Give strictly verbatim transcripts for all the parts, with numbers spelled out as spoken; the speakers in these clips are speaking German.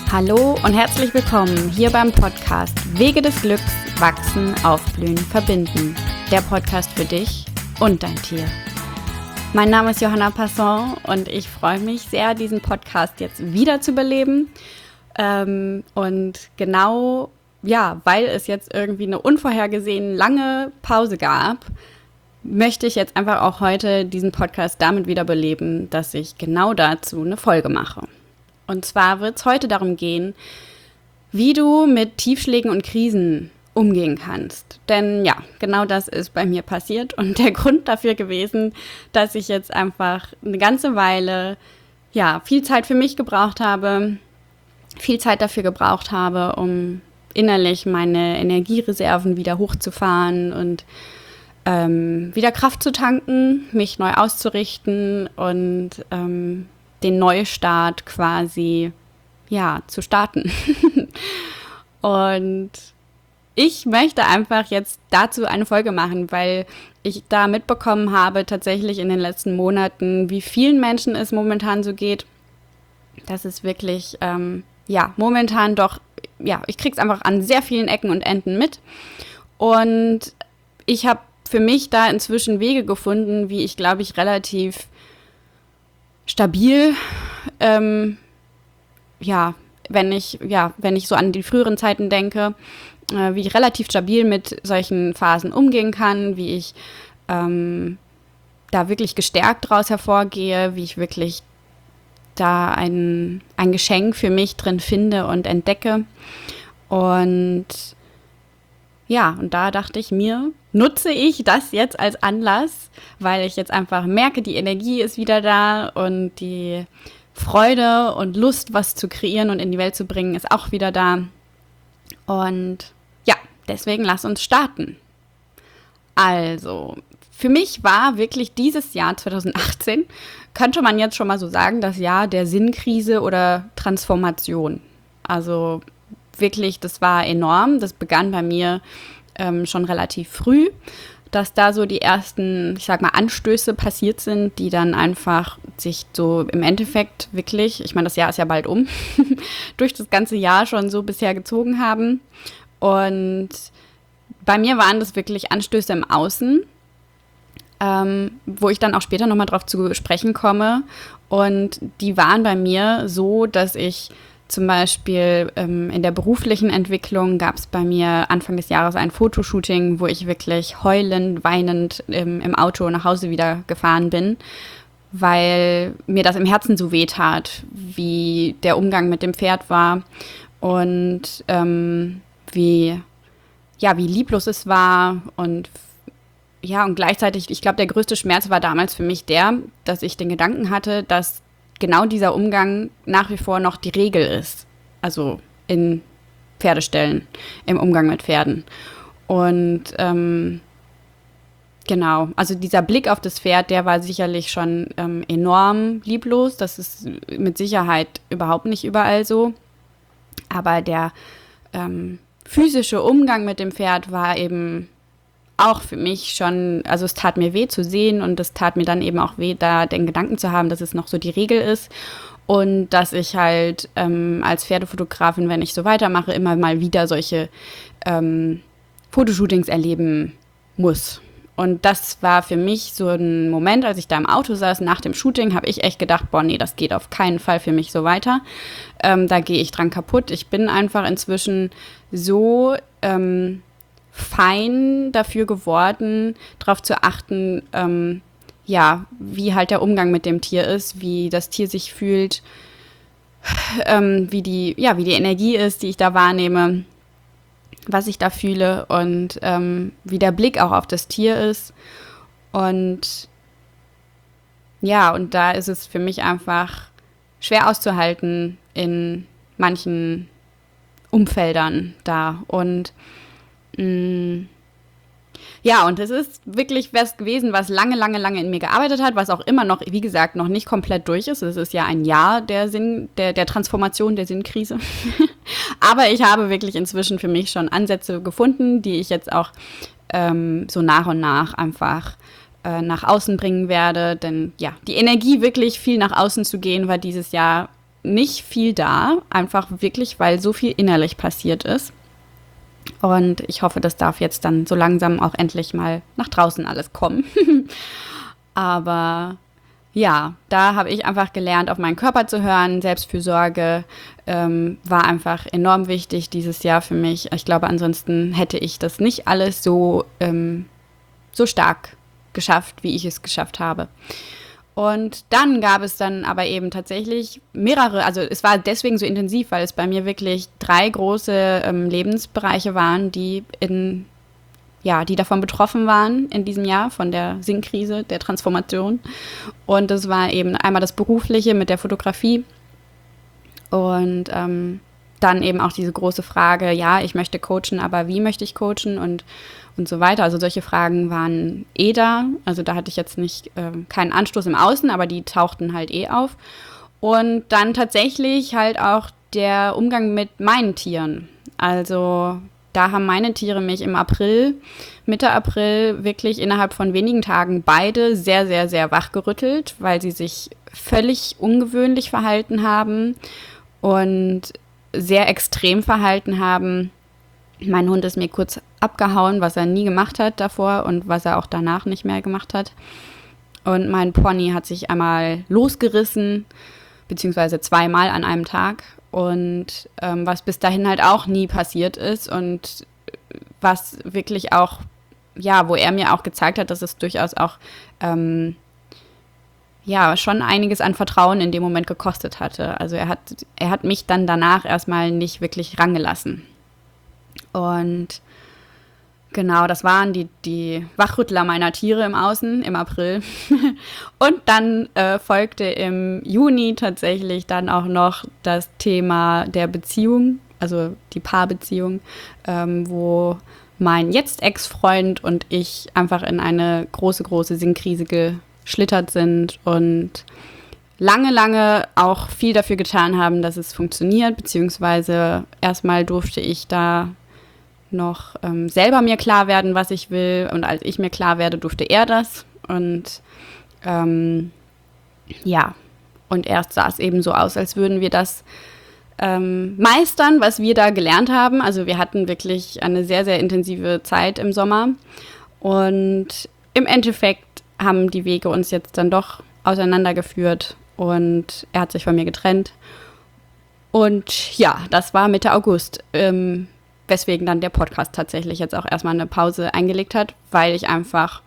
Hallo und herzlich willkommen hier beim Podcast Wege des Glücks, Wachsen, Aufblühen, Verbinden. Der Podcast für dich und dein Tier. Mein Name ist Johanna Passon und ich freue mich sehr, diesen Podcast jetzt wieder zu beleben. Ähm, und genau, ja, weil es jetzt irgendwie eine unvorhergesehen lange Pause gab, möchte ich jetzt einfach auch heute diesen Podcast damit wieder beleben, dass ich genau dazu eine Folge mache. Und zwar wird es heute darum gehen, wie du mit Tiefschlägen und Krisen umgehen kannst. Denn ja, genau das ist bei mir passiert und der Grund dafür gewesen, dass ich jetzt einfach eine ganze Weile ja, viel Zeit für mich gebraucht habe, viel Zeit dafür gebraucht habe, um innerlich meine Energiereserven wieder hochzufahren und ähm, wieder Kraft zu tanken, mich neu auszurichten und ähm, den Neustart quasi, ja, zu starten. Und ich möchte einfach jetzt dazu eine Folge machen, weil ich da mitbekommen habe, tatsächlich in den letzten Monaten, wie vielen Menschen es momentan so geht. Das ist wirklich, ähm, ja, momentan doch, ja, ich krieg's einfach an sehr vielen Ecken und Enden mit. Und ich habe für mich da inzwischen Wege gefunden, wie ich, glaube ich, relativ stabil, ähm, ja, wenn ich, ja, wenn ich so an die früheren Zeiten denke, äh, wie ich relativ stabil mit solchen Phasen umgehen kann, wie ich ähm, da wirklich gestärkt draus hervorgehe, wie ich wirklich da ein, ein Geschenk für mich drin finde und entdecke. Und ja, und da dachte ich mir, nutze ich das jetzt als Anlass, weil ich jetzt einfach merke, die Energie ist wieder da und die Freude und Lust, was zu kreieren und in die Welt zu bringen, ist auch wieder da. Und ja, deswegen lass uns starten. Also, für mich war wirklich dieses Jahr zwanzig achtzehn, könnte man jetzt schon mal so sagen, das Jahr der Sinnkrise oder Transformation. Also wirklich, das war enorm. Das begann bei mir ähm, schon relativ früh, dass da so die ersten, ich sag mal, Anstöße passiert sind, die dann einfach sich so im Endeffekt wirklich, ich meine, das Jahr ist ja bald um, durch das ganze Jahr schon so bisher gezogen haben. Und bei mir waren das wirklich Anstöße im Außen, ähm, wo ich dann auch später nochmal drauf zu sprechen komme. Und die waren bei mir so, dass ich zum Beispiel ähm, in der beruflichen Entwicklung gab es bei mir Anfang des Jahres ein Fotoshooting, wo ich wirklich heulend, weinend ähm, im Auto nach Hause wieder gefahren bin, weil mir das im Herzen so weh tat, wie der Umgang mit dem Pferd war und ähm, wie, ja, wie lieblos es war und ja, und gleichzeitig, ich glaube, der größte Schmerz war damals für mich der, dass ich den Gedanken hatte, dass genau dieser Umgang nach wie vor noch die Regel ist. Also in Pferdeställen, im Umgang mit Pferden. Und ähm, genau, also dieser Blick auf das Pferd, der war sicherlich schon ähm, enorm lieblos. Das ist mit Sicherheit überhaupt nicht überall so. Aber der ähm, physische Umgang mit dem Pferd war eben auch für mich schon, also es tat mir weh zu sehen und es tat mir dann eben auch weh, da den Gedanken zu haben, dass es noch so die Regel ist und dass ich halt ähm, als Pferdefotografin, wenn ich so weitermache, immer mal wieder solche ähm, Fotoshootings erleben muss. Und das war für mich so ein Moment, als ich da im Auto saß, nach dem Shooting, habe ich echt gedacht, boah, nee, das geht auf keinen Fall für mich so weiter. Ähm, da gehe ich dran kaputt. Ich bin einfach inzwischen so ähm, fein dafür geworden, darauf zu achten, ähm, ja, wie halt der Umgang mit dem Tier ist, wie das Tier sich fühlt, ähm, wie die, ja, wie die Energie ist, die ich da wahrnehme, was ich da fühle und ähm, wie der Blick auch auf das Tier ist. Und ja, und da ist es für mich einfach schwer auszuhalten in manchen Umfeldern da. Und ja, und es ist wirklich was gewesen, was lange, lange, lange in mir gearbeitet hat, was auch immer noch, wie gesagt, noch nicht komplett durch ist. Es ist ja ein Jahr der Sinn, der, der Transformation, der Sinnkrise. Aber ich habe wirklich inzwischen für mich schon Ansätze gefunden, die ich jetzt auch ähm, so nach und nach einfach äh, nach außen bringen werde. Denn ja, die Energie, wirklich viel nach außen zu gehen, war dieses Jahr nicht viel da, einfach wirklich, weil so viel innerlich passiert ist. Und ich hoffe, das darf jetzt dann so langsam auch endlich mal nach draußen alles kommen. Aber ja, da habe ich einfach gelernt, auf meinen Körper zu hören. Selbstfürsorge ähm, war einfach enorm wichtig dieses Jahr für mich. Ich glaube, ansonsten hätte ich das nicht alles so, ähm, so stark geschafft, wie ich es geschafft habe. Und dann gab es dann aber eben tatsächlich mehrere, also es war deswegen so intensiv, weil es bei mir wirklich drei große ähm, Lebensbereiche waren, die in ja, die davon betroffen waren in diesem Jahr, von der Sinnkrise, der Transformation. Und das war eben einmal das Berufliche mit der Fotografie und ähm, dann eben auch diese große Frage, ja, ich möchte coachen, aber wie möchte ich coachen und, und so weiter. Also solche Fragen waren eh da. Also da hatte ich jetzt nicht äh, keinen Anstoß im Außen, aber die tauchten halt eh auf. Und dann tatsächlich halt auch der Umgang mit meinen Tieren. Also da haben meine Tiere mich im April, Mitte April, wirklich innerhalb von wenigen Tagen beide sehr, sehr, sehr wachgerüttelt, weil sie sich völlig ungewöhnlich verhalten haben und sehr extrem verhalten haben. Mein Hund ist mir kurz abgehauen, was er nie gemacht hat davor und was er auch danach nicht mehr gemacht hat. Und mein Pony hat sich einmal losgerissen, beziehungsweise zweimal an einem Tag. Und ähm, was bis dahin halt auch nie passiert ist und was wirklich auch, ja, wo er mir auch gezeigt hat, dass es durchaus auch, ähm, ja, schon einiges an Vertrauen in dem Moment gekostet hatte. Also er hat, er hat mich dann danach erstmal nicht wirklich rangelassen. Und genau, das waren die, die Wachrüttler meiner Tiere im Außen im April. Und dann äh, folgte im Juni tatsächlich dann auch noch das Thema der Beziehung, also die Paarbeziehung, ähm, wo mein jetzt Ex-Freund und ich einfach in eine große, große Sinnkrise geschlittert sind und lange, lange auch viel dafür getan haben, dass es funktioniert, beziehungsweise erstmal durfte ich da noch ähm, selber mir klar werden, was ich will. Und als ich mir klar werde, durfte er das. Und ähm, ja, und erst sah es eben so aus, als würden wir das ähm, meistern, was wir da gelernt haben. Also wir hatten wirklich eine sehr, sehr intensive Zeit im Sommer. Und im Endeffekt haben die Wege uns jetzt dann doch auseinandergeführt. Und er hat sich von mir getrennt. Und ja, das war Mitte August. Ähm, Weswegen dann der Podcast tatsächlich jetzt auch erstmal eine Pause eingelegt hat, weil ich einfach,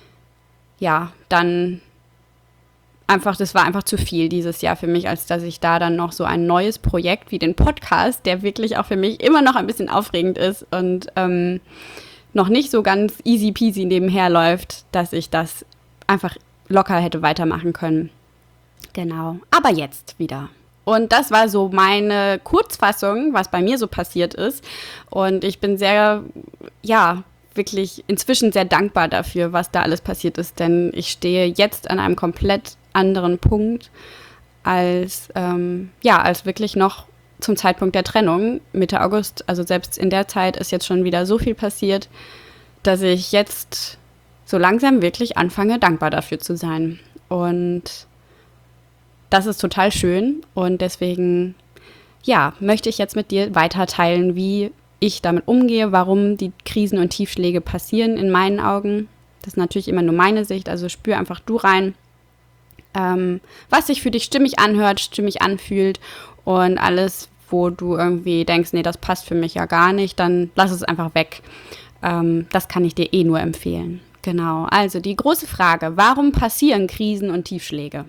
ja, dann einfach, das war einfach zu viel dieses Jahr für mich, als dass ich da dann noch so ein neues Projekt wie den Podcast, der wirklich auch für mich immer noch ein bisschen aufregend ist und ähm, noch nicht so ganz easy peasy nebenher läuft, dass ich das einfach locker hätte weitermachen können. Genau, aber jetzt wieder. Und das war so meine Kurzfassung, was bei mir so passiert ist. Und ich bin sehr, ja, wirklich inzwischen sehr dankbar dafür, was da alles passiert ist. Denn ich stehe jetzt an einem komplett anderen Punkt als, ähm, ja, als wirklich noch zum Zeitpunkt der Trennung, Mitte August. Also selbst in der Zeit ist jetzt schon wieder so viel passiert, dass ich jetzt so langsam wirklich anfange, dankbar dafür zu sein. Und das ist total schön und deswegen, ja, möchte ich jetzt mit dir weiter teilen, wie ich damit umgehe, warum die Krisen und Tiefschläge passieren in meinen Augen. Das ist natürlich immer nur meine Sicht, also spür einfach du rein, ähm, was sich für dich stimmig anhört, stimmig anfühlt und alles, wo du irgendwie denkst, nee, das passt für mich ja gar nicht, dann lass es einfach weg. Ähm, das kann ich dir eh nur empfehlen. Genau, also die große Frage, warum passieren Krisen und Tiefschläge?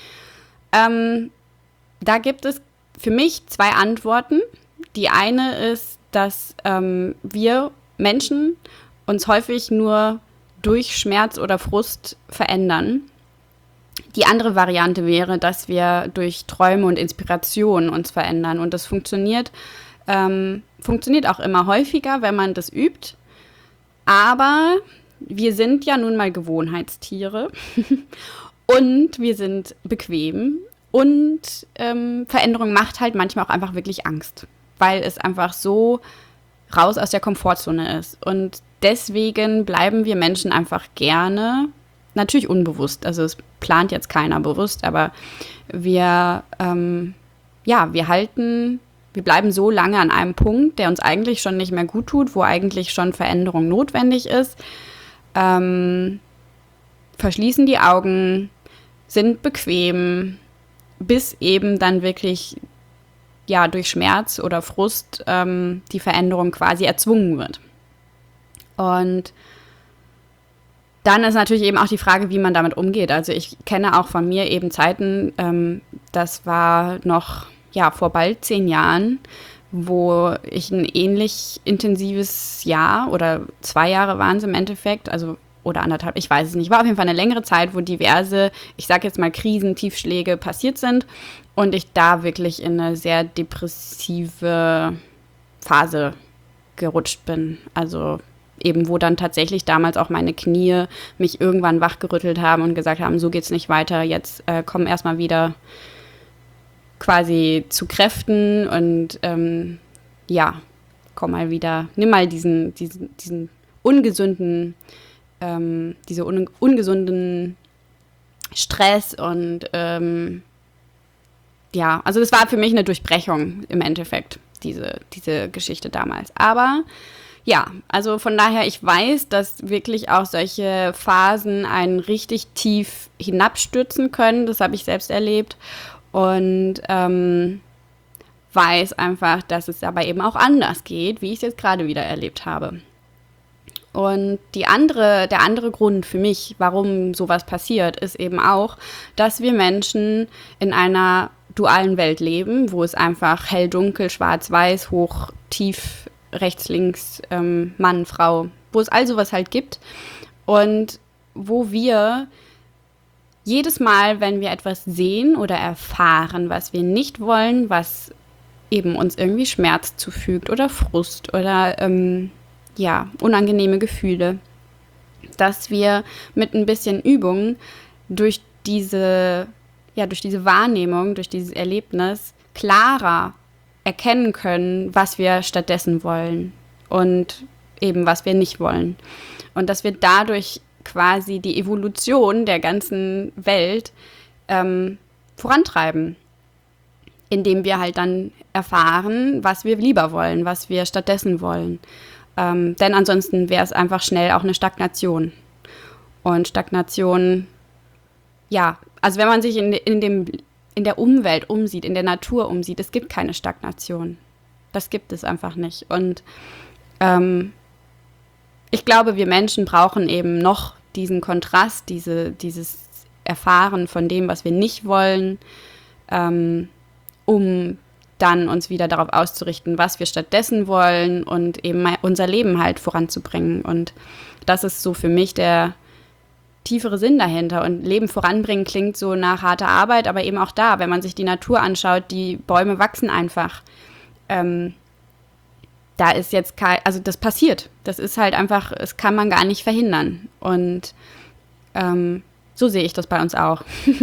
Ähm, da gibt es für mich zwei Antworten. Die eine ist, dass ähm, wir Menschen uns häufig nur durch Schmerz oder Frust verändern. Die andere Variante wäre, dass wir durch Träume und Inspiration uns verändern. Und das funktioniert, ähm, funktioniert auch immer häufiger, wenn man das übt. Aber wir sind ja nun mal Gewohnheitstiere. Und wir sind bequem und ähm, Veränderung macht halt manchmal auch einfach wirklich Angst, weil es einfach so raus aus der Komfortzone ist. Und deswegen bleiben wir Menschen einfach gerne, natürlich unbewusst, also es plant jetzt keiner bewusst, aber wir ähm, ja, wir halten, wir bleiben so lange an einem Punkt, der uns eigentlich schon nicht mehr gut tut, wo eigentlich schon Veränderung notwendig ist, ähm, verschließen die Augen, sind bequem, bis eben dann wirklich ja durch Schmerz oder Frust ähm, die Veränderung quasi erzwungen wird. Und dann ist natürlich eben auch die Frage, wie man damit umgeht. Also ich kenne auch von mir eben Zeiten, ähm, das war noch ja vor bald zehn Jahren, wo ich ein ähnlich intensives Jahr oder zwei Jahre waren es im Endeffekt, also oder anderthalb, ich weiß es nicht, war auf jeden Fall eine längere Zeit, wo diverse, ich sage jetzt mal Krisen, Tiefschläge passiert sind und ich da wirklich in eine sehr depressive Phase gerutscht bin. Also eben, wo dann tatsächlich damals auch meine Knie mich irgendwann wachgerüttelt haben und gesagt haben, so geht's nicht weiter, jetzt äh, komm erstmal wieder quasi zu Kräften und ähm, ja, komm mal wieder, nimm mal diesen, diesen, diesen ungesunden, ähm, diese un- ungesunden Stress und ähm, ja, also das war für mich eine Durchbrechung im Endeffekt, diese, diese Geschichte damals. Aber ja, also von daher, ich weiß, dass wirklich auch solche Phasen einen richtig tief hinabstürzen können. Das habe ich selbst erlebt. Und ähm, weiß einfach, dass es aber eben auch anders geht, wie ich es jetzt gerade wieder erlebt habe. Und die andere, der andere Grund für mich, warum sowas passiert, ist eben auch, dass wir Menschen in einer dualen Welt leben, wo es einfach hell, dunkel, schwarz, weiß, hoch, tief, rechts, links, ähm, Mann, Frau, wo es all sowas halt gibt. Und wo wir jedes Mal, wenn wir etwas sehen oder erfahren, was wir nicht wollen, was eben uns irgendwie Schmerz zufügt oder Frust oder ähm, ja, unangenehme Gefühle, dass wir mit ein bisschen Übung durch diese, ja, durch diese Wahrnehmung, durch dieses Erlebnis klarer erkennen können, was wir stattdessen wollen und eben was wir nicht wollen. Und dass wir dadurch quasi die Evolution der ganzen Welt ähm, vorantreiben, indem wir halt dann erfahren, was wir lieber wollen, was wir stattdessen wollen. Ähm, denn ansonsten wäre es einfach schnell auch eine Stagnation. Und Stagnation, ja, also wenn man sich in, in, dem, in der Umwelt umsieht, in der Natur umsieht, es gibt keine Stagnation. Das gibt es einfach nicht. Und ähm, ich glaube, wir Menschen brauchen eben noch diesen Kontrast, diese, dieses Erfahren von dem, was wir nicht wollen, ähm, um dann uns wieder darauf auszurichten, was wir stattdessen wollen und eben unser Leben halt voranzubringen. Und das ist so für mich der tiefere Sinn dahinter. Und Leben voranbringen klingt so nach harter Arbeit, aber eben auch da, wenn man sich die Natur anschaut, die Bäume wachsen einfach. Ähm, da ist jetzt kein, also das passiert. Das ist halt einfach, das kann man gar nicht verhindern. Und ähm, so sehe ich das bei uns auch.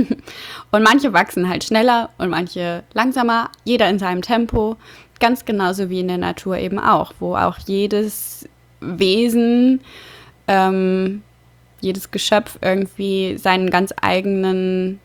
Und manche wachsen halt schneller und manche langsamer, jeder in seinem Tempo, ganz genauso wie in der Natur eben auch, wo auch jedes Wesen, ähm, jedes Geschöpf irgendwie seinen ganz eigenen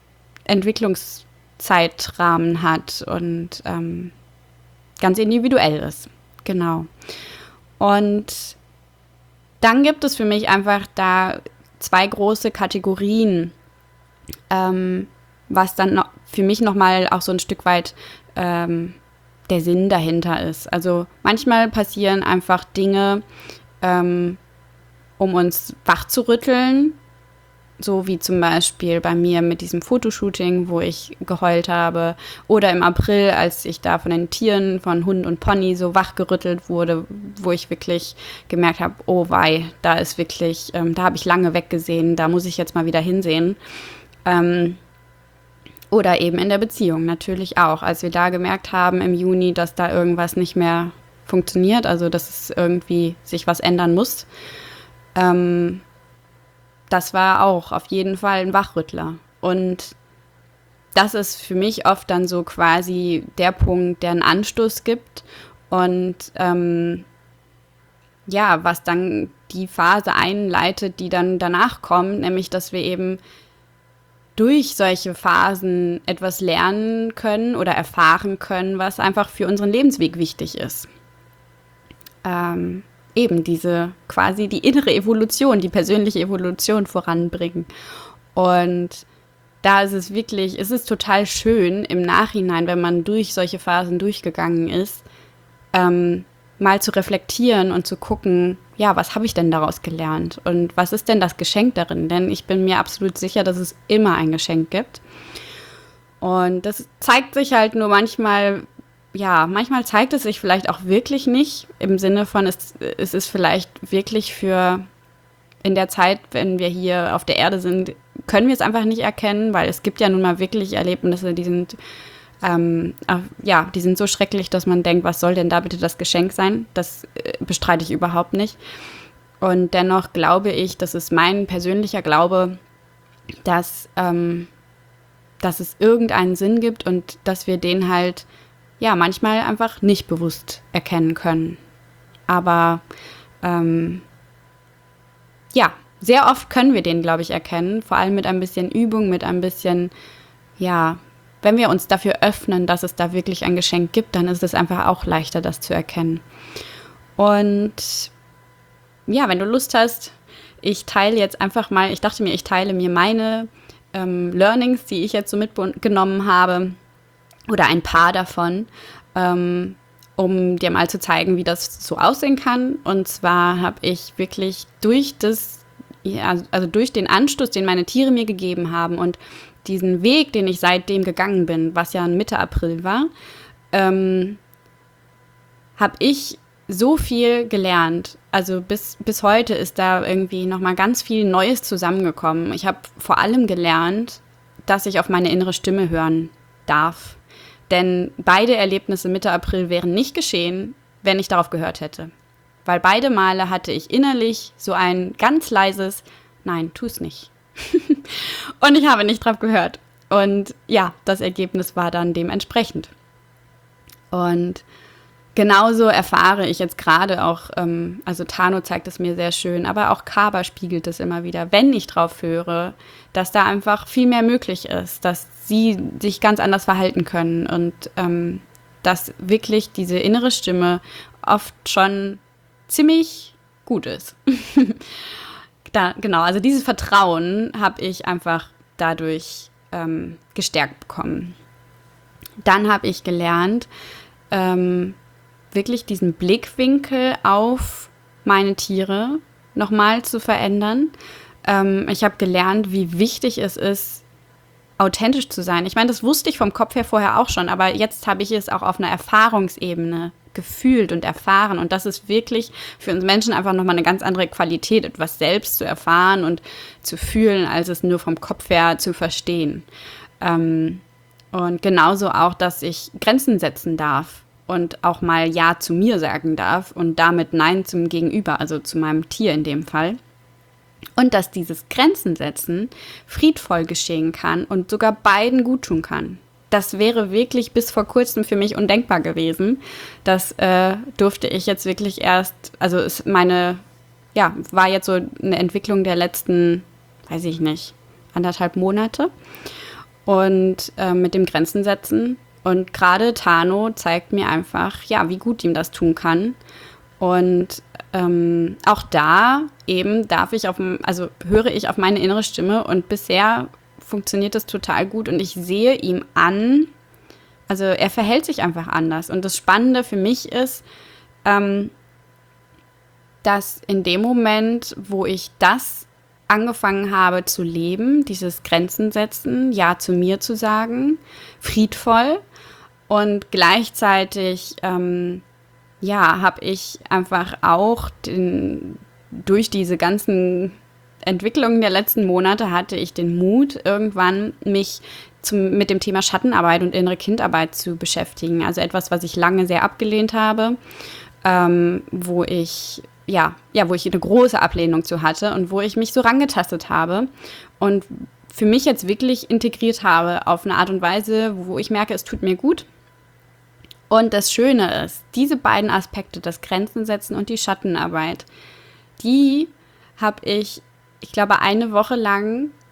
Entwicklungszeitrahmen hat und ähm, ganz individuell ist. Genau. Und dann gibt es für mich einfach da zwei große Kategorien, ähm, was dann noch für mich nochmal auch so ein Stück weit ähm, der Sinn dahinter ist. Also manchmal passieren einfach Dinge, ähm, um uns wachzurütteln, so wie zum Beispiel bei mir mit diesem Fotoshooting, wo ich geheult habe, oder im April, als ich da von den Tieren, von Hund und Pony so wachgerüttelt wurde, wo ich wirklich gemerkt habe, oh wei, da ist wirklich, ähm, da habe ich lange weggesehen, da muss ich jetzt mal wieder hinsehen. Ähm, oder eben in der Beziehung natürlich auch, als wir da gemerkt haben im Juni, dass da irgendwas nicht mehr funktioniert, also dass es irgendwie sich was ändern muss. Ähm, Das war auch auf jeden Fall ein Wachrüttler. Und das ist für mich oft dann so quasi der Punkt, der einen Anstoß gibt und ähm, ja, was dann die Phase einleitet, die dann danach kommt, nämlich dass wir eben durch solche Phasen etwas lernen können oder erfahren können, was einfach für unseren Lebensweg wichtig ist. Ähm, eben diese quasi die innere Evolution, die persönliche Evolution voranbringen. Und da ist es wirklich, es ist total schön im Nachhinein, wenn man durch solche Phasen durchgegangen ist, ähm, mal zu reflektieren und zu gucken, ja, was habe ich denn daraus gelernt und was ist denn das Geschenk darin? Denn ich bin mir absolut sicher, dass es immer ein Geschenk gibt. Und das zeigt sich halt nur manchmal, ja, manchmal zeigt es sich vielleicht auch wirklich nicht, im Sinne von, es, es ist vielleicht wirklich für in der Zeit, wenn wir hier auf der Erde sind, können wir es einfach nicht erkennen, weil es gibt ja nun mal wirklich Erlebnisse, die sind Ähm, ja, die sind so schrecklich, dass man denkt, was soll denn da bitte das Geschenk sein? Das äh, bestreite ich überhaupt nicht. Und dennoch glaube ich, das ist mein persönlicher Glaube, dass, ähm, dass es irgendeinen Sinn gibt und dass wir den halt, ja, manchmal einfach nicht bewusst erkennen können. Aber, ähm, ja, sehr oft können wir den, glaube ich, erkennen, vor allem mit ein bisschen Übung, mit ein bisschen, ja, wenn wir uns dafür öffnen, dass es da wirklich ein Geschenk gibt, dann ist es einfach auch leichter, das zu erkennen. Und ja, wenn du Lust hast, ich teile jetzt einfach mal, ich dachte mir, ich teile mir meine ähm, Learnings, die ich jetzt so mitgenommen habe, oder ein paar davon, ähm, um dir mal zu zeigen, wie das so aussehen kann. Und zwar habe ich wirklich durch das, ja, also durch den Anstoß, den meine Tiere mir gegeben haben und diesen Weg, den ich seitdem gegangen bin, was ja Mitte April war, ähm, habe ich so viel gelernt. Also bis, bis heute ist da irgendwie nochmal ganz viel Neues zusammengekommen. Ich habe vor allem gelernt, dass ich auf meine innere Stimme hören darf. Denn beide Erlebnisse Mitte April wären nicht geschehen, wenn ich darauf gehört hätte. Weil beide Male hatte ich innerlich so ein ganz leises Nein, tu's nicht. Und ich habe nicht drauf gehört. Und ja, das Ergebnis war dann dementsprechend. Und genauso erfahre ich jetzt gerade auch, ähm, also Tano zeigt es mir sehr schön, aber auch Kaba spiegelt es immer wieder, wenn ich drauf höre, dass da einfach viel mehr möglich ist, dass sie sich ganz anders verhalten können und ähm, dass wirklich diese innere Stimme oft schon ziemlich gut ist. Da, genau, also dieses Vertrauen habe ich einfach dadurch ähm, gestärkt bekommen. Dann habe ich gelernt, ähm, wirklich diesen Blickwinkel auf meine Tiere nochmal zu verändern. Ähm, ich habe gelernt, wie wichtig es ist, authentisch zu sein. Ich meine, das wusste ich vom Kopf her vorher auch schon, aber jetzt habe ich es auch auf einer Erfahrungsebene gefühlt und erfahren. Und das ist wirklich für uns Menschen einfach nochmal eine ganz andere Qualität, etwas selbst zu erfahren und zu fühlen, als es nur vom Kopf her zu verstehen. Ähm, und genauso auch, dass ich Grenzen setzen darf und auch mal Ja zu mir sagen darf und damit Nein zum Gegenüber, also zu meinem Tier in dem Fall. Und dass dieses Grenzen setzen friedvoll geschehen kann und sogar beiden gut tun kann. Das wäre wirklich bis vor kurzem für mich undenkbar gewesen. Das äh, durfte ich jetzt wirklich erst, also ist meine, ja, war jetzt so eine Entwicklung der letzten, weiß ich nicht, anderthalb Monate. Und äh, mit dem Grenzen setzen. Und gerade Tano zeigt mir einfach, ja, wie gut ihm das tun kann. Und ähm, auch da eben darf ich auf, also höre ich auf meine innere Stimme und bisher funktioniert das total gut und ich sehe ihm an, also er verhält sich einfach anders. Und das Spannende für mich ist, ähm, dass in dem Moment, wo ich das angefangen habe zu leben, dieses Grenzen setzen, Ja zu mir zu sagen, friedvoll und gleichzeitig, ähm, ja, habe ich einfach auch den, durch diese ganzen Entwicklungen der letzten Monate hatte ich den Mut, irgendwann mich zum, mit dem Thema Schattenarbeit und innere Kindarbeit zu beschäftigen. Also etwas, was ich lange sehr abgelehnt habe, ähm, wo ich ja, ja, wo ich eine große Ablehnung zu hatte und wo ich mich so rangetastet habe und für mich jetzt wirklich integriert habe auf eine Art und Weise, wo ich merke, es tut mir gut. Und das Schöne ist, diese beiden Aspekte, das Grenzen setzen und die Schattenarbeit, die habe ich, ich glaube, eine Woche lang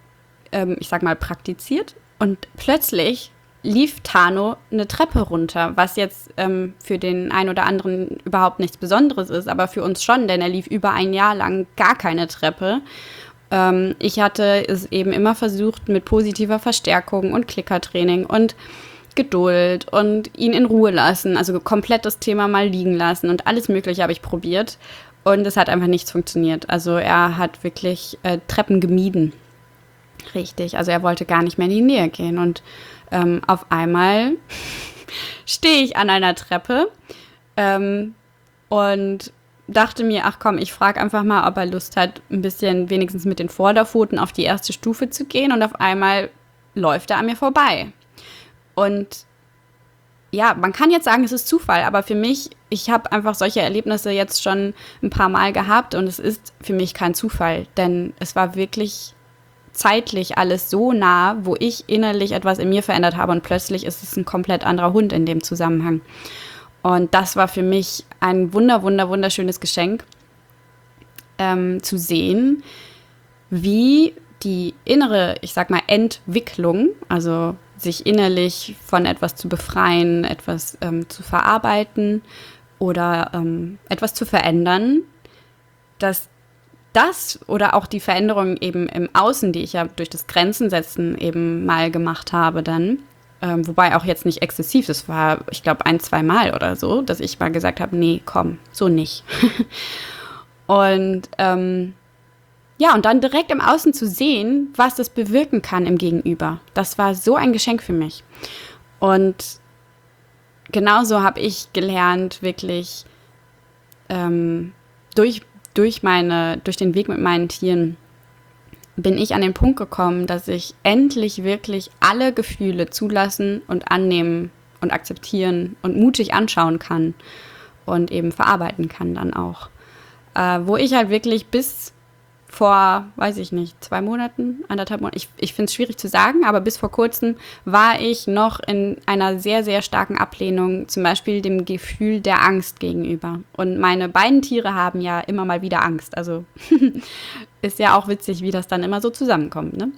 ähm, ich sag mal, praktiziert. Und plötzlich lief Tano eine Treppe runter, was jetzt ähm, für den einen oder anderen überhaupt nichts Besonderes ist, aber für uns schon, denn er lief über ein Jahr lang gar keine Treppe. Ähm, ich hatte es eben immer versucht mit positiver Verstärkung und Klickertraining und Geduld und ihn in Ruhe lassen, also komplett das Thema mal liegen lassen und alles Mögliche habe ich probiert und es hat einfach nichts funktioniert. Also er hat wirklich äh, Treppen gemieden. Richtig, also er wollte gar nicht mehr in die Nähe gehen und ähm, auf einmal stehe ich an einer Treppe ähm, und dachte mir, ach komm, ich frage einfach mal, ob er Lust hat, ein bisschen wenigstens mit den Vorderpfoten auf die erste Stufe zu gehen und auf einmal läuft er an mir vorbei. Und ja, man kann jetzt sagen, es ist Zufall, aber für mich, ich habe einfach solche Erlebnisse jetzt schon ein paar Mal gehabt und es ist für mich kein Zufall, denn es war wirklich zeitlich alles so nah, wo ich innerlich etwas in mir verändert habe und plötzlich ist es ein komplett anderer Hund in dem Zusammenhang. Und das war für mich ein wunder, wunder, wunderschönes Geschenk, ähm, zu sehen, wie die innere, ich sag mal, Entwicklung, also sich innerlich von etwas zu befreien, etwas ähm, zu verarbeiten oder ähm, etwas zu verändern, dass das oder auch die Veränderung eben im Außen, die ich ja durch das Grenzensetzen eben mal gemacht habe dann, ähm, wobei auch jetzt nicht exzessiv, das war, ich glaube, ein, zwei Mal oder so, dass ich mal gesagt habe, nee, komm, so nicht. und ähm, ja, und dann direkt im Außen zu sehen, was das bewirken kann im Gegenüber, das war so ein Geschenk für mich. Und genauso habe ich gelernt, wirklich ähm, durch Durch, meine, durch den Weg mit meinen Tieren bin ich an den Punkt gekommen, dass ich endlich wirklich alle Gefühle zulassen und annehmen und akzeptieren und mutig anschauen kann und eben verarbeiten kann dann auch. Äh, wo ich halt wirklich bis vor, weiß ich nicht, zwei Monaten, anderthalb Monaten, ich, ich finde es schwierig zu sagen, aber bis vor kurzem war ich noch in einer sehr, sehr starken Ablehnung, zum Beispiel dem Gefühl der Angst gegenüber. Und meine beiden Tiere haben ja immer mal wieder Angst. Also ist ja auch witzig, wie das dann immer so zusammenkommt, ne?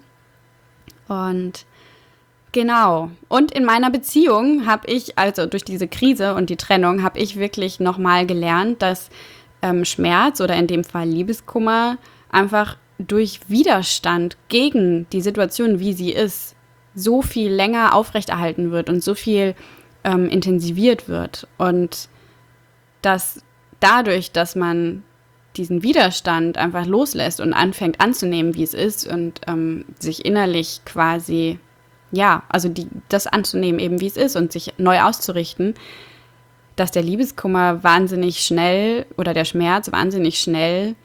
Und genau. Und in meiner Beziehung habe ich, also durch diese Krise und die Trennung, habe ich wirklich nochmal gelernt, dass ähm, Schmerz oder in dem Fall Liebeskummer einfach durch Widerstand gegen die Situation, wie sie ist, so viel länger aufrechterhalten wird und so viel ähm, intensiviert wird. Und dass dadurch, dass man diesen Widerstand einfach loslässt und anfängt anzunehmen, wie es ist und ähm, sich innerlich quasi, ja, also die, das anzunehmen eben, wie es ist und sich neu auszurichten, dass der Liebeskummer wahnsinnig schnell oder der Schmerz wahnsinnig schnell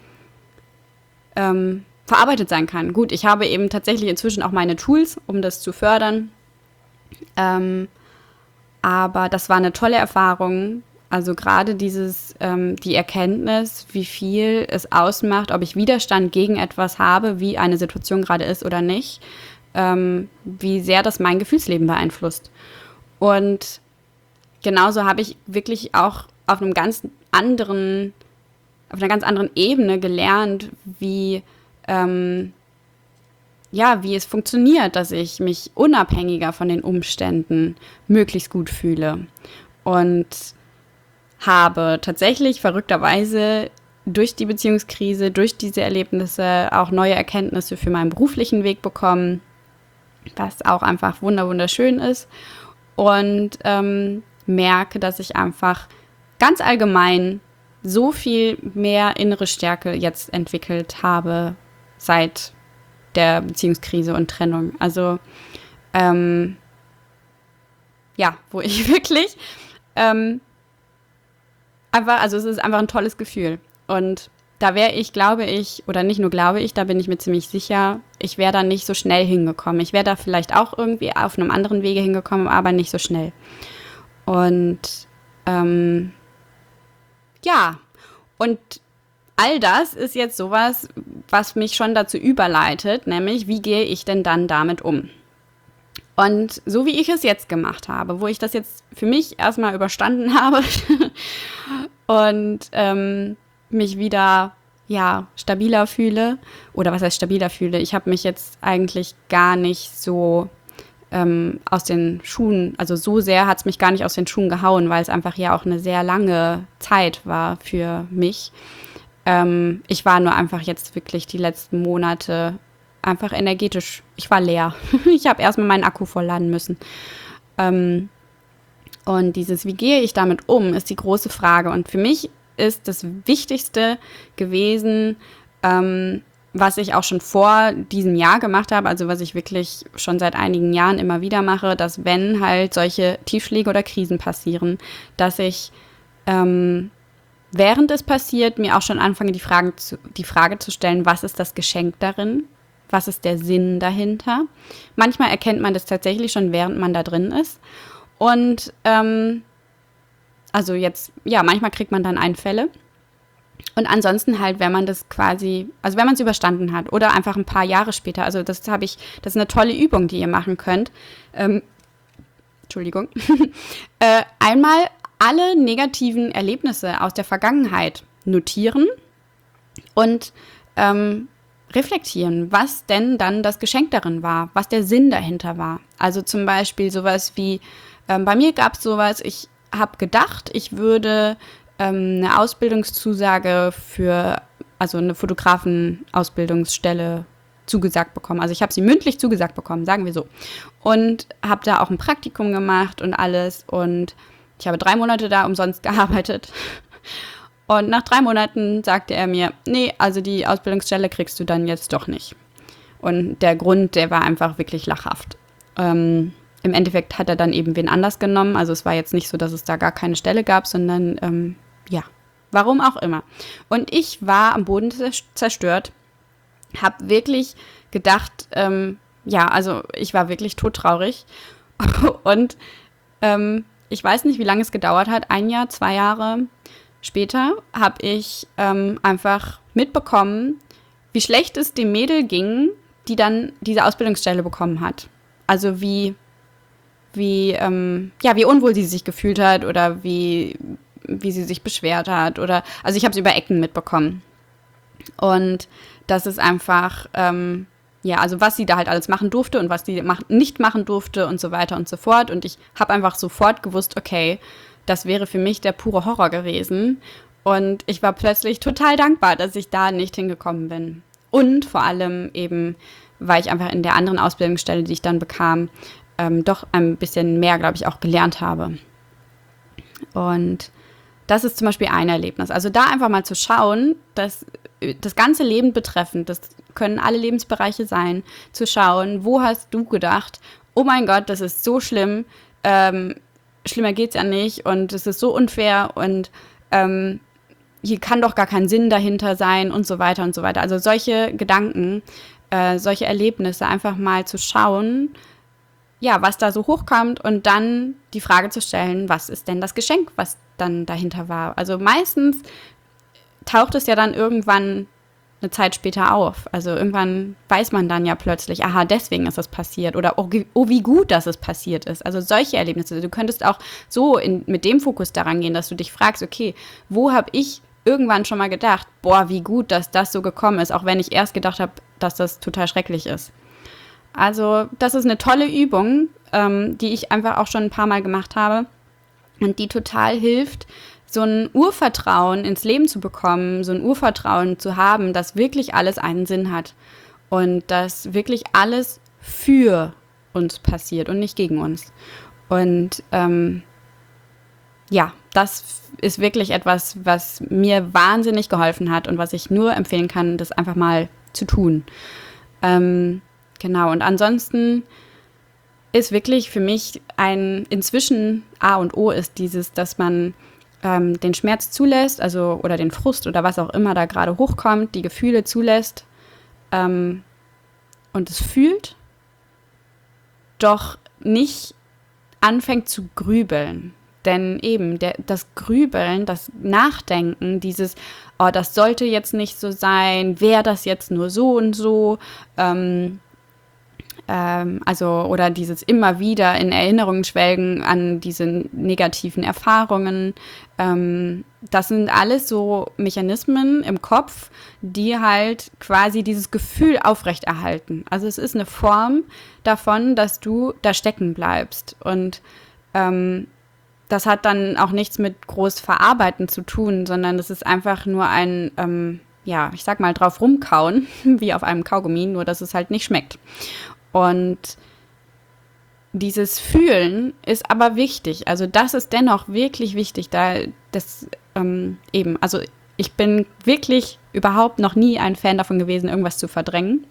Ähm, verarbeitet sein kann. Gut, ich habe eben tatsächlich inzwischen auch meine Tools, um das zu fördern. Ähm, aber das war eine tolle Erfahrung. Also gerade dieses, ähm, die Erkenntnis, wie viel es ausmacht, ob ich Widerstand gegen etwas habe, wie eine Situation gerade ist oder nicht, ähm, wie sehr das mein Gefühlsleben beeinflusst. Und genauso habe ich wirklich auch auf einem ganz anderen auf einer ganz anderen Ebene gelernt, wie, ähm, ja, wie es funktioniert, dass ich mich unabhängiger von den Umständen möglichst gut fühle. Und habe tatsächlich verrückterweise durch die Beziehungskrise, durch diese Erlebnisse auch neue Erkenntnisse für meinen beruflichen Weg bekommen, was auch einfach wunderschön ist. Und ähm, merke, dass ich einfach ganz allgemein so viel mehr innere Stärke jetzt entwickelt habe seit der Beziehungskrise und Trennung. Also, ähm, ja, wo ich wirklich ähm, einfach, also es ist einfach ein tolles Gefühl. Und da wäre ich, glaube ich, oder nicht nur glaube ich, da bin ich mir ziemlich sicher, ich wäre da nicht so schnell hingekommen. Ich wäre da vielleicht auch irgendwie auf einem anderen Wege hingekommen, aber nicht so schnell. Und ähm, ja, und all das ist jetzt sowas, was mich schon dazu überleitet, nämlich wie gehe ich denn dann damit um? Und so wie ich es jetzt gemacht habe, wo ich das jetzt für mich erstmal überstanden habe und ähm, mich wieder ja, stabiler fühle. Oder was heißt stabiler fühle? Ich habe mich jetzt eigentlich gar nicht so ähm, aus den Schuhen, also so sehr hat es mich gar nicht aus den Schuhen gehauen, weil es einfach ja auch eine sehr lange Zeit war für mich. Ähm, ich war nur einfach jetzt wirklich die letzten Monate einfach energetisch, ich war leer. Ich habe erstmal meinen Akku vollladen müssen. Ähm, und dieses, wie gehe ich damit um, ist die große Frage. Und für mich ist das Wichtigste gewesen, ähm, was ich auch schon vor diesem Jahr gemacht habe, also was ich wirklich schon seit einigen Jahren immer wieder mache, dass wenn halt solche Tiefschläge oder Krisen passieren, dass ich ähm, während es passiert mir auch schon anfange, die, Fragen zu, die Frage zu stellen, was ist das Geschenk darin? Was ist der Sinn dahinter? Manchmal erkennt man das tatsächlich schon, während man da drin ist. Und ähm, also jetzt, ja, manchmal kriegt man dann Einfälle. Und ansonsten halt, wenn man das quasi, also wenn man es überstanden hat oder einfach ein paar Jahre später, also das habe ich, das ist eine tolle Übung, die ihr machen könnt. Ähm, Entschuldigung. äh, einmal alle negativen Erlebnisse aus der Vergangenheit notieren und ähm, reflektieren, was denn dann das Geschenk darin war, was der Sinn dahinter war. Also zum Beispiel sowas wie, ähm, bei mir gab es sowas, ich habe gedacht, ich würde ähm, eine Ausbildungszusage für, also eine Fotografenausbildungsstelle zugesagt bekommen. Also ich habe sie mündlich zugesagt bekommen, sagen wir so. Und habe da auch ein Praktikum gemacht und alles. Und ich habe drei Monate da umsonst gearbeitet. Und nach drei Monaten sagte er mir, nee, also die Ausbildungsstelle kriegst du dann jetzt doch nicht. Und der Grund, der war einfach wirklich lachhaft. Ähm, Im Endeffekt hat er dann eben wen anders genommen. Also es war jetzt nicht so, dass es da gar keine Stelle gab, sondern ähm, ja, warum auch immer. Und ich war am Boden zerstört, habe wirklich gedacht, ähm, ja, also ich war wirklich todtraurig. Und ähm, ich weiß nicht, wie lange es gedauert hat, ein Jahr, zwei Jahre später habe ich ähm, einfach mitbekommen, wie schlecht es dem Mädel ging, die dann diese Ausbildungsstelle bekommen hat. Also wie, wie, ähm, ja, wie unwohl sie sich gefühlt hat oder wie, wie sie sich beschwert hat. Oder, also ich habe es über Ecken mitbekommen. Und das ist einfach, ähm, ja, also was sie da halt alles machen durfte und was sie mach- nicht machen durfte und so weiter und so fort. Und ich habe einfach sofort gewusst, okay, das wäre für mich der pure Horror gewesen. Und ich war plötzlich total dankbar, dass ich da nicht hingekommen bin. Und vor allem eben, weil ich einfach in der anderen Ausbildungsstelle, die ich dann bekam, ähm, doch ein bisschen mehr, glaube ich, auch gelernt habe. Und das ist zum Beispiel ein Erlebnis. Also da einfach mal zu schauen, dass das ganze Leben betreffend, das können alle Lebensbereiche sein, zu schauen, wo hast du gedacht, oh mein Gott, das ist so schlimm, ähm, schlimmer geht's ja nicht und es ist so unfair und ähm, hier kann doch gar kein Sinn dahinter sein und so weiter und so weiter. Also solche Gedanken, äh, solche Erlebnisse einfach mal zu schauen, ja, was da so hochkommt und dann die Frage zu stellen, was ist denn das Geschenk, was dann dahinter war. Also meistens taucht es ja dann irgendwann eine Zeit später auf. Also irgendwann weiß man dann ja plötzlich, aha, deswegen ist das passiert oder oh, oh wie gut, dass es passiert ist. Also solche Erlebnisse. Du könntest auch so in, mit dem Fokus daran gehen, dass du dich fragst, okay, wo habe ich irgendwann schon mal gedacht, boah, wie gut, dass das so gekommen ist, auch wenn ich erst gedacht habe, dass das total schrecklich ist. Also das ist eine tolle Übung, ähm, die ich einfach auch schon ein paar Mal gemacht habe und die total hilft, so ein Urvertrauen ins Leben zu bekommen, so ein Urvertrauen zu haben, dass wirklich alles einen Sinn hat und dass wirklich alles für uns passiert und nicht gegen uns. Und ähm, ja, das ist wirklich etwas, was mir wahnsinnig geholfen hat und was ich nur empfehlen kann, das einfach mal zu tun. Ähm, genau, und ansonsten ist wirklich für mich ein inzwischen A und O ist dieses, dass man ähm, den Schmerz zulässt, also oder den Frust oder was auch immer da gerade hochkommt, die Gefühle zulässt ähm, und es fühlt, doch nicht anfängt zu grübeln. Denn eben der, das Grübeln, das Nachdenken, dieses, oh, das sollte jetzt nicht so sein, wäre das jetzt nur so und so, ähm, ähm, also oder dieses immer wieder in Erinnerungen schwelgen an diese negativen Erfahrungen. Ähm, das sind alles so Mechanismen im Kopf, die halt quasi dieses Gefühl aufrechterhalten. Also es ist eine Form davon, dass du da stecken bleibst. Und ähm, das hat dann auch nichts mit groß Verarbeiten zu tun, sondern das ist einfach nur ein, ähm, ja, ich sag mal, drauf rumkauen, wie auf einem Kaugummi, nur dass es halt nicht schmeckt. Und dieses Fühlen ist aber wichtig. Also das ist dennoch wirklich wichtig, da das ähm, eben, also ich bin wirklich überhaupt noch nie ein Fan davon gewesen, irgendwas zu verdrängen.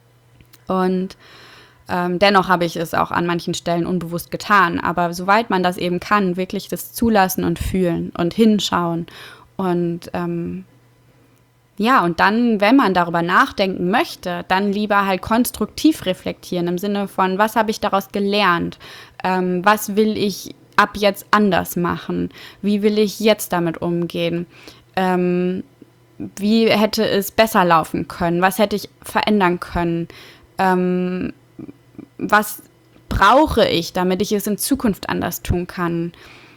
Und ähm, dennoch habe ich es auch an manchen Stellen unbewusst getan. Aber soweit man das eben kann, wirklich das zulassen und fühlen und hinschauen. Und ähm, ja, und dann, wenn man darüber nachdenken möchte, dann lieber halt konstruktiv reflektieren im Sinne von, was habe ich daraus gelernt? Ähm, was will ich ab jetzt anders machen? Wie will ich jetzt damit umgehen? Ähm, wie hätte es besser laufen können? Was hätte ich verändern können? Ähm, was brauche ich, damit ich es in Zukunft anders tun kann?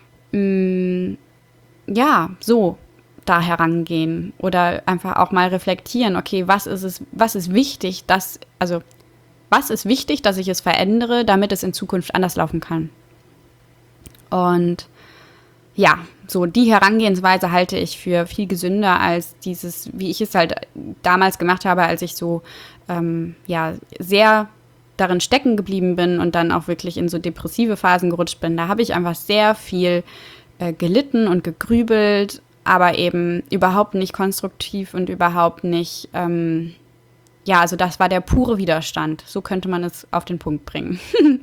Mm, ja, so. Da herangehen oder einfach auch mal reflektieren, okay, was ist es, was ist wichtig, dass, also was ist wichtig, dass ich es verändere, damit es in Zukunft anders laufen kann. Und ja, so die Herangehensweise halte ich für viel gesünder als dieses, wie ich es halt damals gemacht habe, als ich so ähm, ja sehr darin stecken geblieben bin und dann auch wirklich in so depressive Phasen gerutscht bin. Da habe ich einfach sehr viel äh, gelitten und gegrübelt, aber eben überhaupt nicht konstruktiv und überhaupt nicht, ähm, ja, also das war der pure Widerstand. So könnte man es auf den Punkt bringen.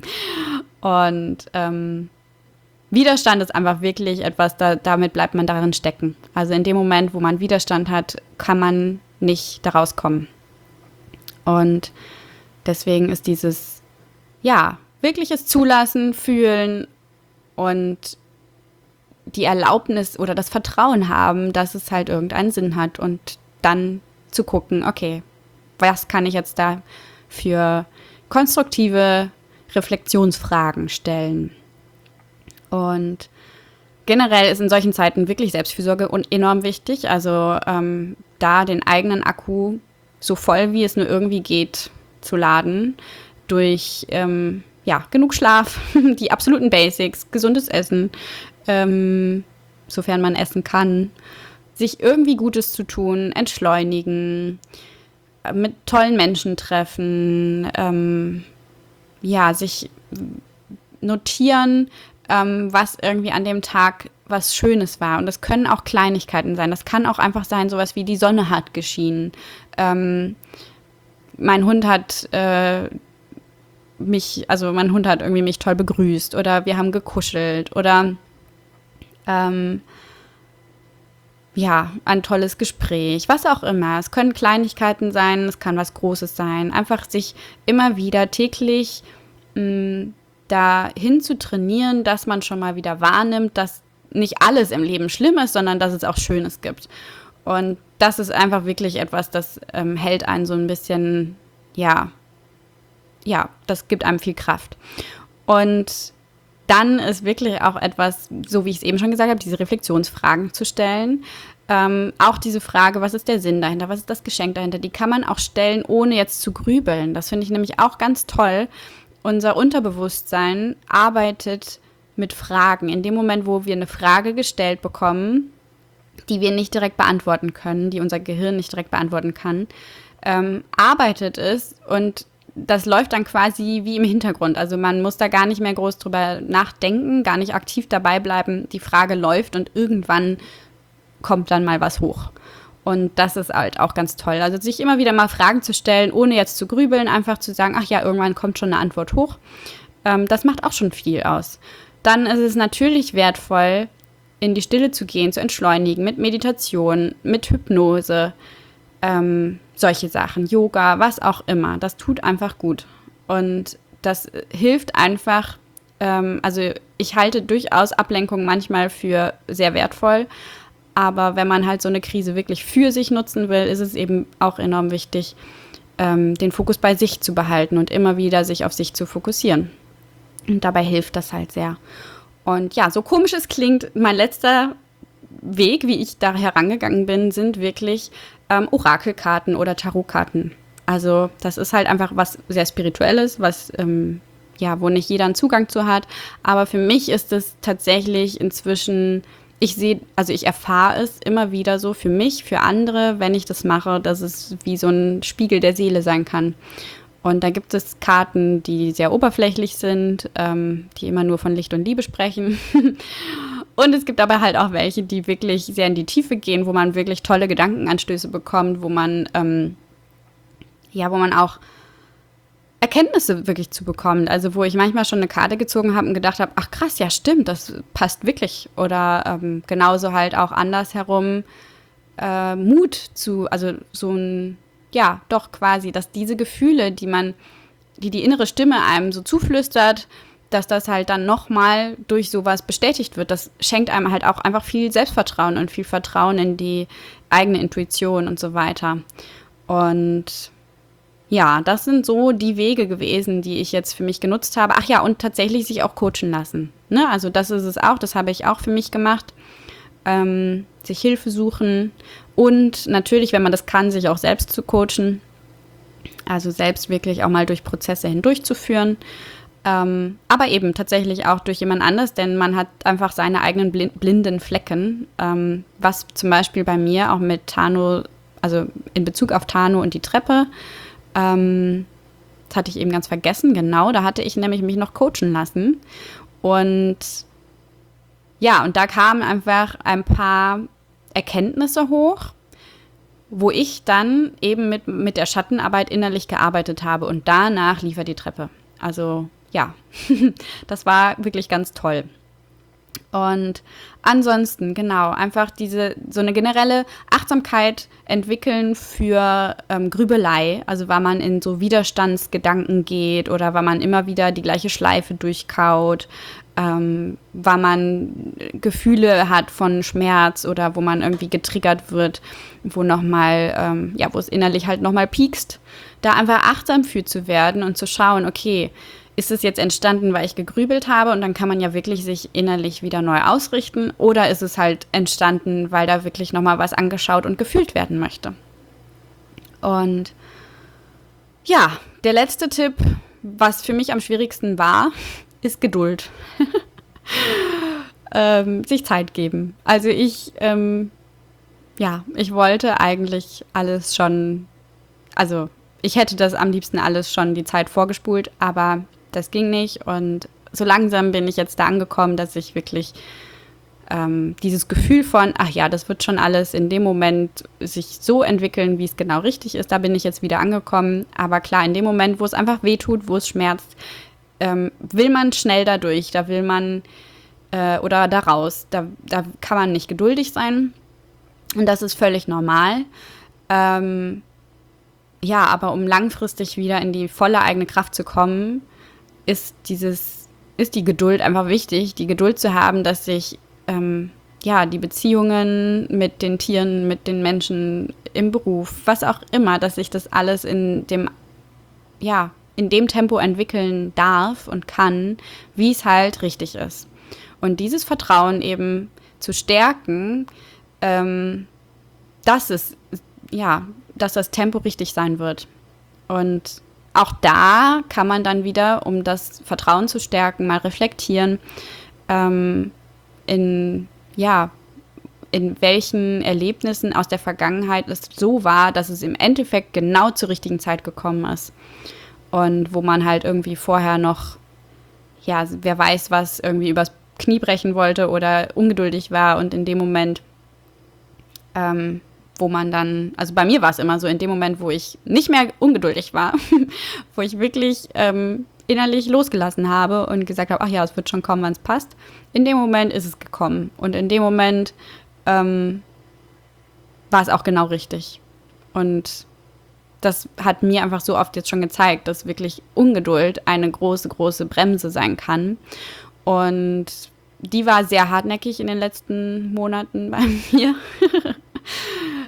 Und ähm, Widerstand ist einfach wirklich etwas, da, damit bleibt man darin stecken. Also in dem Moment, wo man Widerstand hat, kann man nicht da rauskommen. Und deswegen ist dieses, ja, wirkliches Zulassen, Fühlen und die Erlaubnis oder das Vertrauen haben, dass es halt irgendeinen Sinn hat und dann zu gucken, okay, was kann ich jetzt da für konstruktive Reflexionsfragen stellen? Und generell ist in solchen Zeiten wirklich Selbstfürsorge enorm wichtig, also ähm, da den eigenen Akku so voll wie es nur irgendwie geht zu laden durch ähm, ja, genug Schlaf, die absoluten Basics, gesundes Essen, Ähm, sofern man essen kann, sich irgendwie Gutes zu tun, entschleunigen, mit tollen Menschen treffen, ähm, ja, sich notieren, ähm, was irgendwie an dem Tag was Schönes war. Und das können auch Kleinigkeiten sein. Das kann auch einfach sein, sowas wie die Sonne hat geschienen. Ähm, mein Hund hat äh, mich, also mein Hund hat irgendwie mich toll begrüßt oder wir haben gekuschelt oder Ähm, ja, ein tolles Gespräch, was auch immer. Es können Kleinigkeiten sein, es kann was Großes sein. Einfach sich immer wieder täglich mh, dahin zu trainieren, dass man schon mal wieder wahrnimmt, dass nicht alles im Leben schlimm ist, sondern dass es auch Schönes gibt. Und das ist einfach wirklich etwas, das ähm, hält einen so ein bisschen, ja, ja, das gibt einem viel Kraft. Und dann ist wirklich auch etwas, so wie ich es eben schon gesagt habe, diese Reflexionsfragen zu stellen. Ähm, auch diese Frage, was ist der Sinn dahinter, was ist das Geschenk dahinter, die kann man auch stellen, ohne jetzt zu grübeln. Das finde ich nämlich auch ganz toll. Unser Unterbewusstsein arbeitet mit Fragen. In dem Moment, wo wir eine Frage gestellt bekommen, die wir nicht direkt beantworten können, die unser Gehirn nicht direkt beantworten kann, ähm, arbeitet es und das läuft dann quasi wie im Hintergrund. Also man muss da gar nicht mehr groß drüber nachdenken, gar nicht aktiv dabei bleiben. Die Frage läuft und irgendwann kommt dann mal was hoch. Und das ist halt auch ganz toll. Also sich immer wieder mal Fragen zu stellen, ohne jetzt zu grübeln, einfach zu sagen, ach ja, irgendwann kommt schon eine Antwort hoch. Ähm, das macht auch schon viel aus. Dann ist es natürlich wertvoll, in die Stille zu gehen, zu entschleunigen, mit Meditation, mit Hypnose, ähm, solche Sachen, Yoga, was auch immer. Das tut einfach gut. Und das hilft einfach, ähm, also ich halte durchaus Ablenkung manchmal für sehr wertvoll, aber wenn man halt so eine Krise wirklich für sich nutzen will, ist es eben auch enorm wichtig, ähm, den Fokus bei sich zu behalten und immer wieder sich auf sich zu fokussieren. Und dabei hilft das halt sehr. Und ja, so komisch es klingt, mein letzter Weg, wie ich da herangegangen bin, sind wirklich ähm, Orakelkarten oder Tarotkarten. Also das ist halt einfach was sehr Spirituelles, was ähm, ja, wo nicht jeder einen Zugang zu hat. Aber für mich ist es tatsächlich inzwischen, ich sehe, also ich erfahre es immer wieder so für mich, für andere, wenn ich das mache, dass es wie so ein Spiegel der Seele sein kann. Und da gibt es Karten, die sehr oberflächlich sind, ähm, die immer nur von Licht und Liebe sprechen. Und es gibt aber halt auch welche, die wirklich sehr in die Tiefe gehen, wo man wirklich tolle Gedankenanstöße bekommt, wo man, ähm, ja, wo man auch Erkenntnisse wirklich zu bekommen. Also wo ich manchmal schon eine Karte gezogen habe und gedacht habe, ach krass, ja stimmt, das passt wirklich. Oder ähm, genauso halt auch andersherum äh, Mut zu, also so ein, ja, doch quasi, dass diese Gefühle, die man, die die innere Stimme einem so zuflüstert, dass das halt dann nochmal durch sowas bestätigt wird. Das schenkt einem halt auch einfach viel Selbstvertrauen und viel Vertrauen in die eigene Intuition und so weiter. Und ja, das sind so die Wege gewesen, die ich jetzt für mich genutzt habe. Ach ja, und tatsächlich sich auch coachen lassen. Ne? Also das ist es auch, das habe ich auch für mich gemacht. Ähm, sich Hilfe suchen und natürlich, wenn man das kann, sich auch selbst zu coachen. Also selbst wirklich auch mal durch Prozesse hindurchzuführen. Ähm, aber eben tatsächlich auch durch jemand anderes, denn man hat einfach seine eigenen blind- blinden Flecken. Ähm, was zum Beispiel bei mir auch mit Tano, also in Bezug auf Tano und die Treppe, Ähm, das hatte ich eben ganz vergessen, genau, da hatte ich nämlich mich noch coachen lassen und ja, und da kamen einfach ein paar Erkenntnisse hoch, wo ich dann eben mit, mit der Schattenarbeit innerlich gearbeitet habe und danach lief er die Treppe. Also ja, das war wirklich ganz toll. Und ansonsten, genau, einfach diese, so eine generelle Achtsamkeit entwickeln für ähm, Grübelei, also weil man in so Widerstandsgedanken geht oder weil man immer wieder die gleiche Schleife durchkaut, ähm, weil man Gefühle hat von Schmerz oder wo man irgendwie getriggert wird, wo nochmal, ähm, ja, wo es innerlich halt nochmal piekst, da einfach achtsam für zu werden und zu schauen, okay, ist es jetzt entstanden, weil ich gegrübelt habe und dann kann man ja wirklich sich innerlich wieder neu ausrichten oder ist es halt entstanden, weil da wirklich nochmal was angeschaut und gefühlt werden möchte. Und ja, der letzte Tipp, was für mich am schwierigsten war, ist Geduld. ähm, sich Zeit geben. Also ich, ähm, ja, ich wollte eigentlich alles schon, also ich hätte das am liebsten alles schon die Zeit vorgespult, aber das ging nicht und so langsam bin ich jetzt da angekommen, dass ich wirklich ähm, dieses Gefühl von, ach ja, das wird schon alles in dem Moment sich so entwickeln, wie es genau richtig ist, da bin ich jetzt wieder angekommen. Aber klar, in dem Moment, wo es einfach wehtut, wo es schmerzt, ähm, will man schnell da durch, da will man äh, oder da raus, da, da kann man nicht geduldig sein und das ist völlig normal. Ähm, ja, aber um langfristig wieder in die volle eigene Kraft zu kommen, ist dieses, ist die Geduld einfach wichtig, die Geduld zu haben, dass sich ähm, ja, die Beziehungen mit den Tieren, mit den Menschen, im Beruf, was auch immer, dass sich das alles in dem, ja, in dem Tempo entwickeln darf und kann, wie es halt richtig ist. Und dieses Vertrauen eben zu stärken, ähm, dass es, ja, dass das Tempo richtig sein wird. Und auch da kann man dann wieder, um das Vertrauen zu stärken, mal reflektieren, ähm, in, ja, in welchen Erlebnissen aus der Vergangenheit es so war, dass es im Endeffekt genau zur richtigen Zeit gekommen ist. Und wo man halt irgendwie vorher noch, ja, wer weiß was, irgendwie übers Knie brechen wollte oder ungeduldig war und in dem Moment, ähm, wo man dann, also bei mir war es immer so, in dem Moment, wo ich nicht mehr ungeduldig war, wo ich wirklich ähm, innerlich losgelassen habe und gesagt habe, ach ja, es wird schon kommen, wann es passt. In dem Moment ist es gekommen und in dem Moment ähm, war es auch genau richtig. Und das hat mir einfach so oft jetzt schon gezeigt, dass wirklich Ungeduld eine große, große Bremse sein kann. Und die war sehr hartnäckig in den letzten Monaten bei mir.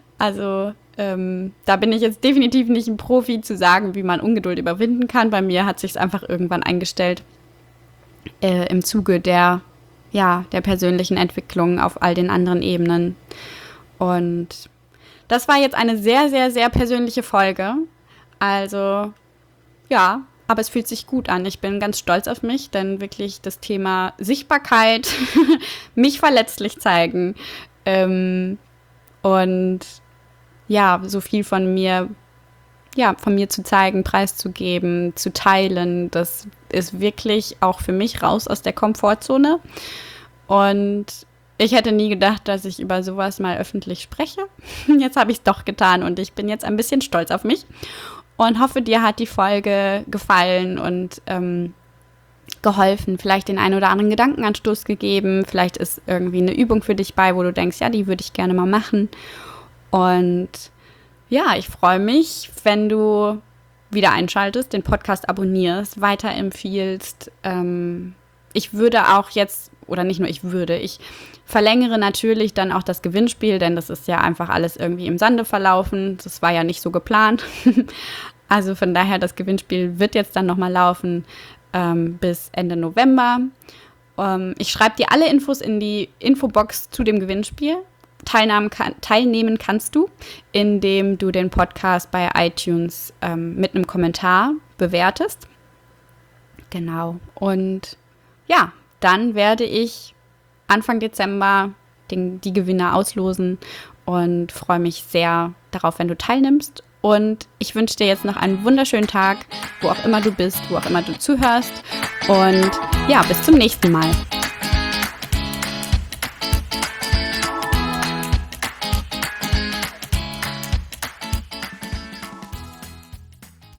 Also ähm, da bin ich jetzt definitiv nicht ein Profi zu sagen, wie man Ungeduld überwinden kann. Bei mir hat sich es einfach irgendwann eingestellt äh, im Zuge der, ja, der persönlichen Entwicklung auf all den anderen Ebenen. Und das war jetzt eine sehr, sehr, sehr persönliche Folge. Also ja, aber es fühlt sich gut an. Ich bin ganz stolz auf mich, denn wirklich das Thema Sichtbarkeit, mich verletzlich zeigen ähm, und ja, so viel von mir, ja, von mir zu zeigen, preiszugeben, zu teilen, das ist wirklich auch für mich raus aus der Komfortzone. Und ich hätte nie gedacht, dass ich über sowas mal öffentlich spreche. Jetzt habe ich es doch getan und ich bin jetzt ein bisschen stolz auf mich und hoffe, dir hat die Folge gefallen und ähm, geholfen, vielleicht den einen oder anderen Gedankenanstoß gegeben. Vielleicht ist irgendwie eine Übung für dich bei, wo du denkst, ja, die würde ich gerne mal machen. Und ja, ich freue mich, wenn du wieder einschaltest, den Podcast abonnierst, weiterempfiehlst. Ähm, ich würde auch jetzt, oder nicht nur ich würde, ich verlängere natürlich dann auch das Gewinnspiel, denn das ist ja einfach alles irgendwie im Sande verlaufen. Das war ja nicht so geplant. Also von daher, das Gewinnspiel wird jetzt dann nochmal laufen ähm, bis Ende November. Ähm, ich schreibe dir alle Infos in die Infobox zu dem Gewinnspiel. Teilnahmen kann, teilnehmen kannst du, indem du den Podcast bei iTunes ähm, mit einem Kommentar bewertest. Genau. Und ja, dann werde ich Anfang Dezember den, die Gewinner auslosen und freue mich sehr darauf, wenn du teilnimmst. Und ich wünsche dir jetzt noch einen wunderschönen Tag, wo auch immer du bist, wo auch immer du zuhörst. Und ja, bis zum nächsten Mal.